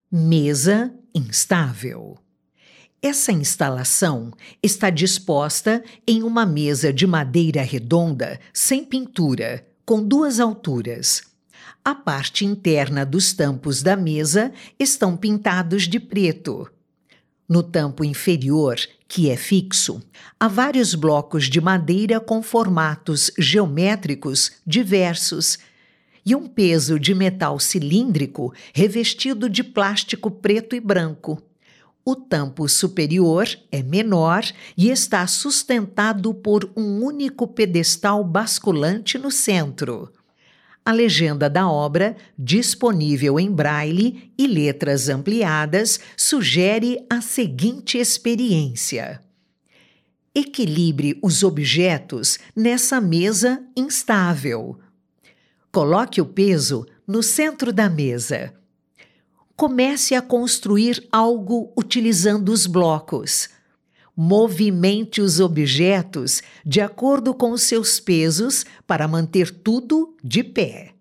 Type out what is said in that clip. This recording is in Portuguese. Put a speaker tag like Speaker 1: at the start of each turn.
Speaker 1: Mesa instável. Essa instalação está disposta em uma mesa de madeira redonda, sem pintura, com duas alturas. A parte interna dos tampos da mesa estão pintados de preto. No tampo inferior, que é fixo, há vários blocos de madeira com formatos geométricos diversos e um peso de metal cilíndrico revestido de plástico preto e branco. O tampo superior é menor e está sustentado por um único pedestal basculante no centro. A legenda da obra, disponível em braille e letras ampliadas, sugere a seguinte experiência: equilibre os objetos nessa mesa instável. Coloque o peso no centro da mesa. Comece a construir algo utilizando os blocos. Movimente os objetos de acordo com os seus pesos para manter tudo de pé.